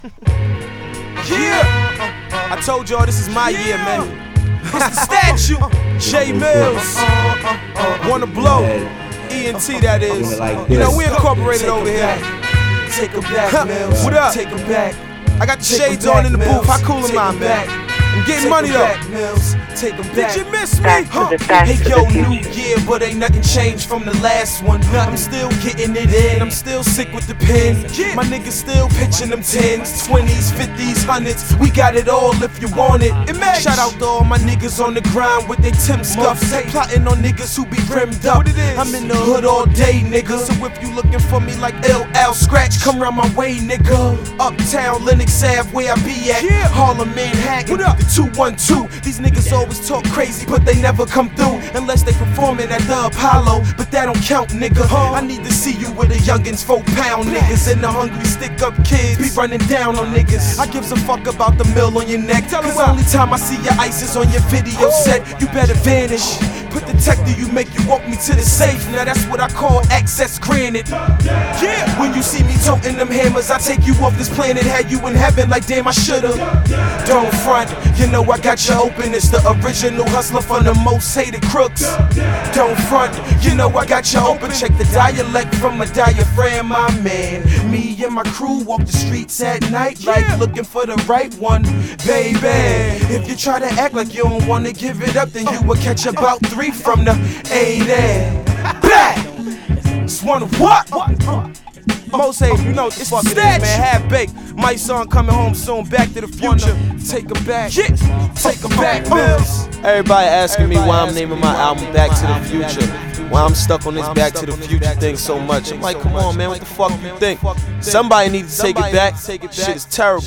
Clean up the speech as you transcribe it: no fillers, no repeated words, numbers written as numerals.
Yeah, I told y'all this is my year, man. It's the statue. J Mills, wanna blow. ENT, that is. You know, we incorporated over here. Take 'em back, Mills. What up? Take 'em back. I got the shades on in the booth. How cool am I, man? I'm getting money though. Take 'em back. Did you miss me? Hey yo, new year, but ain't nothing changed from the last one. I'm still getting it in. I'm still sick with the pen. My niggas still pitching them 10s, 20s, 50s, 100s. We got it all if you want it. Shout out to all my niggas on the grind with they Tim scuffs. Plotting on niggas who be rimmed up. I'm in the hood all day, nigga. So if you looking for me like LL Scratch, come round my way, nigga. Uptown, Lenox Ave, where I be at. Harlem, Manhattan, the 212. These niggas always talk crazy, but they never come through unless they performing at the Apollo. But that don't count, nigga. I need to see you with the youngins, 4-pound niggas, and the hungry stick-up kids be running down on niggas. I gives a fuck about the mill on your neck, cause only time I see your ice is on your video set. You better vanish. Put the tech that you make you walk me to the safe. Now that's what I call access granted. Yeah, when you see me toting them hammers, I take you off this planet, had you in heaven like damn I should've. Don't front, you know I got you open. It's the original hustler from the most hated crooks. Don't front, you know I got you open. Check the dialect from a diaphragm, my man. Me and my crew walk the streets at night like looking for the right one, baby. If you try to act like you don't wanna give it up, then you will catch about 3 from the A there. Black! Just wanna what? Most hated, you know what the fuck it is, man. Half baked. My son coming home soon. Back to the future. Take 'em back. Take 'em back, Mills. Everybody asking me why I'm naming my album Back to the Future. Why I'm stuck on this Back to the Future thing so much. I'm like, come on, man, what the fuck you think? Somebody needs to take it back. Shit is terrible.